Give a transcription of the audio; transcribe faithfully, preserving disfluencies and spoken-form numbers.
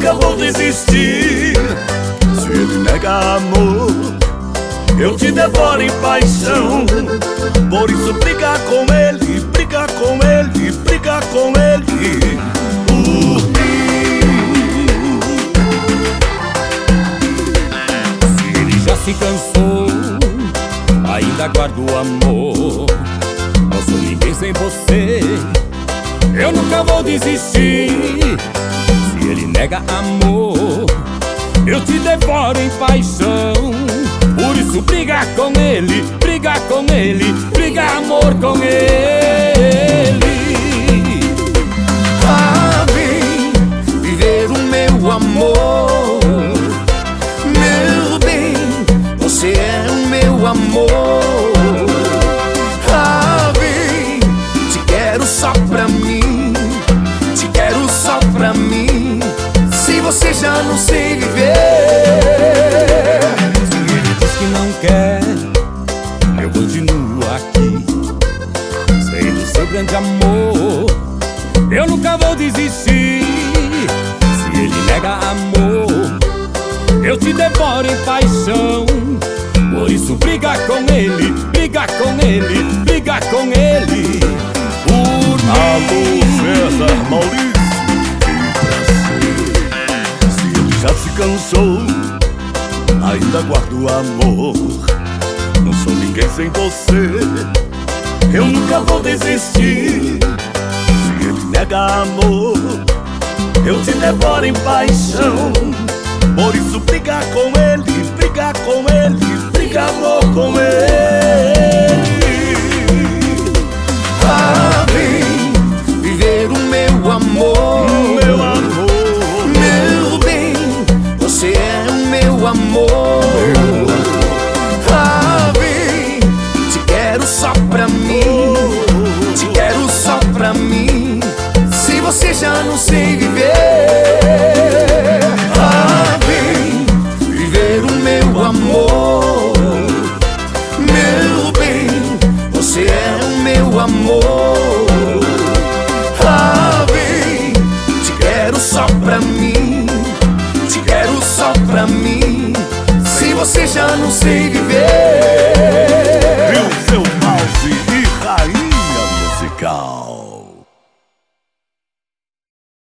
nunca vou desistir. Se ele nega amor, eu te devoro em paixão. Por isso briga com ele, briga com ele, briga com ele por mim. Se ele já se cansou, ainda guardo o amor. Não sou ninguém sem você, eu nunca vou desistir. Se ele nega amor, eu te devoro em paixão. Por isso briga com ele, briga com ele, briga amor com ele. Ah, vem viver o meu amor. Meu bem, você é o meu amor. Ah, vem, te quero só pra mim, te quero só pra mim. Se você já não sei viver. Que não quer, eu continuo aqui. Sei do seu grande amor, eu nunca vou desistir. Se ele nega amor, eu te devoro em paixão. Por isso briga com ele, briga com ele, briga com ele por mim. Alô, César Maurício, que prazer. Se ele já se cansou, ainda guardo amor. Não sou ninguém sem você, eu nunca vou desistir. Se ele nega amor, eu te devoro em paixão. Por isso briga com ele, briga com ele, briga amor com ele. Ah, vem viver o meu amor. Meu amor, meu bem, você é o meu amor. Ah, vem, te quero só pra mim, te quero só pra mim. Se você já não sei viver. Ah, vem viver o meu amor. Meu bem, você é o meu amor. Ah, vem, te quero só pra mim, te quero só pra mim. Se você já não sei viver. viu seu mouse e rainha musical.